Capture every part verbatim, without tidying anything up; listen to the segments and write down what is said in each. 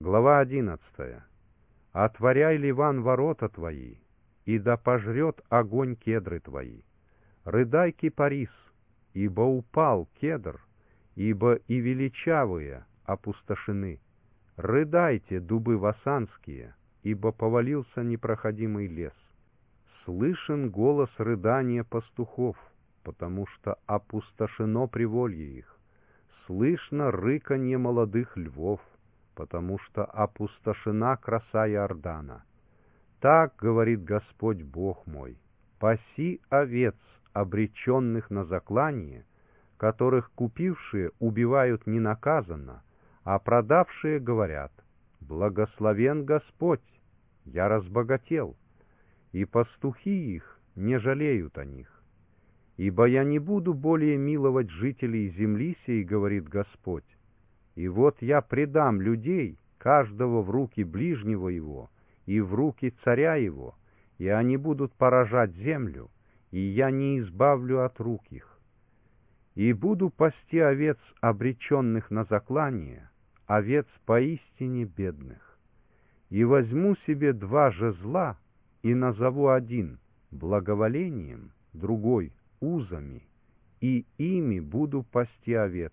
Глава одиннадцатая. «Отворяй, Ливан, ворота твои, и да пожрет огонь кедры твои. Рыдай, кипарис, ибо упал кедр, ибо и величавые опустошены. Рыдайте, дубы васанские, ибо повалился непроходимый лес. Слышен голос рыдания пастухов, потому что опустошено приволье их. Слышно рыканье молодых львов, потому что опустошена краса Иордана. Так говорит Господь Бог мой: паси овец, обреченных на заклание, которых купившие убивают ненаказанно, а продавшие говорят: благословен Господь, я разбогател, и пастухи их не жалеют о них. Ибо я не буду более миловать жителей земли сей, говорит Господь, и вот я предам людей, каждого в руки ближнего его и в руки царя его, и они будут поражать землю, и я не избавлю от рук их. И буду пасти овец, обреченных на заклание, овец поистине бедных. И возьму себе два жезла, и назову один благоволением, другой узами, и ими буду пасти овец.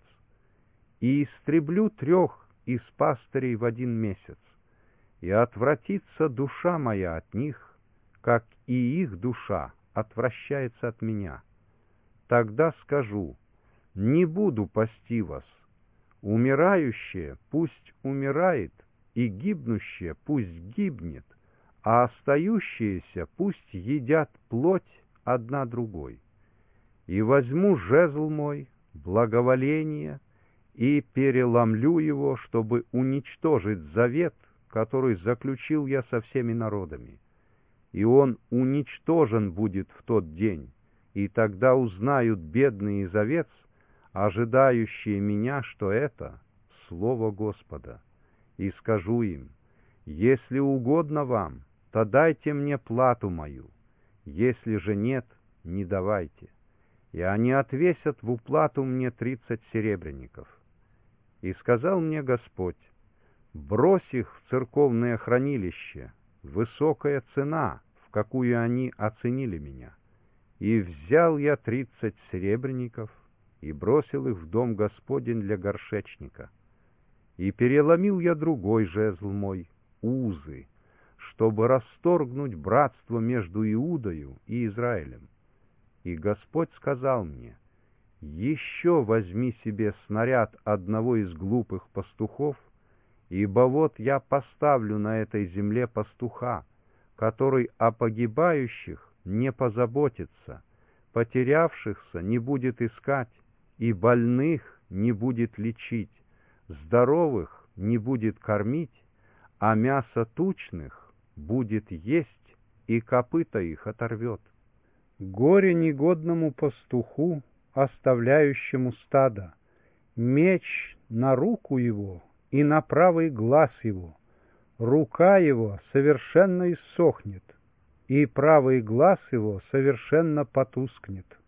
И истреблю трех из пастырей в один месяц, и отвратится душа моя от них, как и их душа отвращается от меня. Тогда скажу: не буду пасти вас. Умирающее пусть умирает, и гибнущее пусть гибнет, а остающиеся пусть едят плоть одна другой. И возьму жезл мой, благоволение, и переломлю его, чтобы уничтожить завет, который заключил я со всеми народами. И он уничтожен будет в тот день, и тогда узнают бедные из овец, ожидающие меня, что это слово Господа. И скажу им: если угодно вам, то дайте мне плату мою, если же нет, не давайте. И они отвесят в уплату мне тридцать серебряников. И сказал мне Господь: брось их в церковное хранилище, высокая цена, в какую они оценили меня. И взял я тридцать серебряников и бросил их в дом Господень для горшечника. И переломил я другой жезл мой, узы, чтобы расторгнуть братство между Иудою и Израилем. И Господь сказал мне: еще возьми себе снаряд одного из глупых пастухов, ибо вот я поставлю на этой земле пастуха, который о погибающих не позаботится, потерявшихся не будет искать, и больных не будет лечить, здоровых не будет кормить, а мясо тучных будет есть, и копыта их оторвет. Горе негодному пастуху, оставляющему стадо, меч на руку его и на правый глаз его, рука его совершенно иссохнет, и правый глаз его совершенно потускнет.